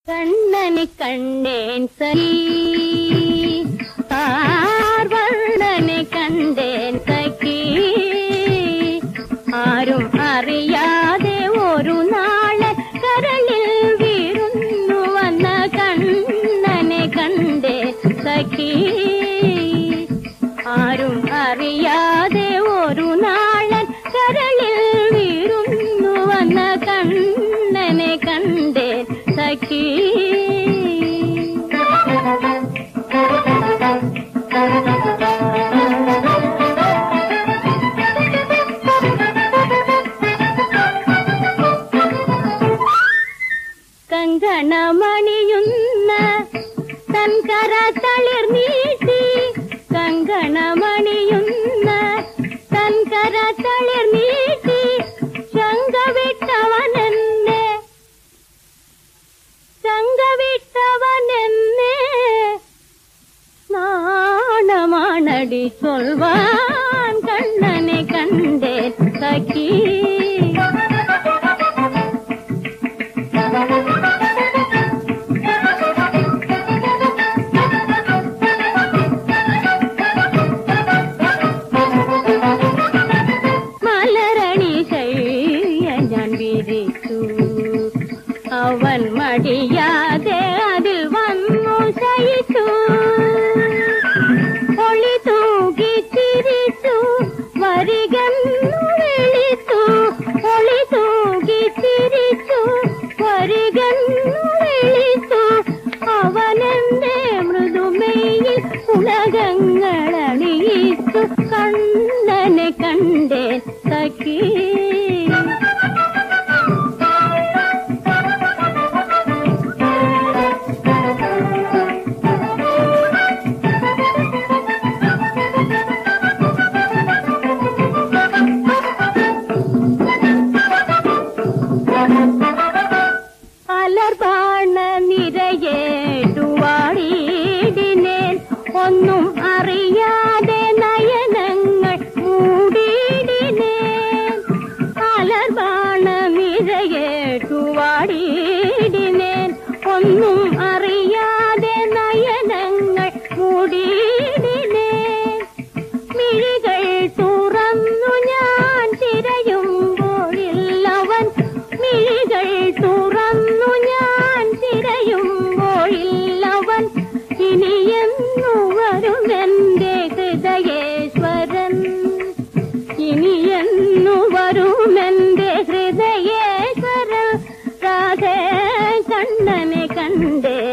கண்ணனை கண்டேன் சகி ஆர்வண்ணனை கண்டேன் சகி ആരും അറിയാതെ ഒരു നാളെ കരളിൽ വീഴുന്നു വന്ന കണ്ണനെ കണ്ടേ സഖി ആരും അറിയാതെ ഒരു നാളെ കരളിൽ വീഴുന്നു വന്ന കണ്ണനെ കണ്ടേ സഖി കങ്കണമണിയുന്ന തൻ കരതളിർ നീട്ടി കങ്കണമണിയുന്ന തൻ കരതളിർ നീട്ടി ശങ്കവിട്ടവനെന്നെ നാണമാണടി ചൊൽവാൻ കണ്ണനെ കണ്ടേ സഖി അവൻ മടിയാതെ അതിൽ വന്നു ശയിച്ചു ഒളി തൂകി ചിരിച്ചു വരികെന്നു വിളിച്ചു ഒളി തൂകി ചിരിച്ചു വരികെന്നു വിളിച്ചു അവനെന്റെ മൃദുമയിൽ ഉലകങ്ങളണിയിച്ചു കണ്ണനെ കണ്ടേ സഖി അലർബാണ നിരയേടുവാടിയിടിനേൻ ഒന്നും അറിയാതെ നയനങ്ങൾ മൂടിയിടിനേൻ അലർബാണ നിരയേടുവാടിയിടിനേൻ ഒന്നും അറിയാതെ നയനങ്ങൾ മൂടിയിടിനേൻ മിഴികൾ തുറന്നു ഞാൻ തിരയുമ്പോഴില്ലവൻ മിഴികൾ തുറന്നു ഞാൻ തിരയുമ്പോഴില്ലവൻ ഇനിയെന്നു വരുമെന്റെ ഹൃദയേശ്വരൻ ഇനിയെന്നു വരുമെന്റെ ഹൃദയേശ്വരൻ രാധേ കണ്ണനെ കണ്ടേ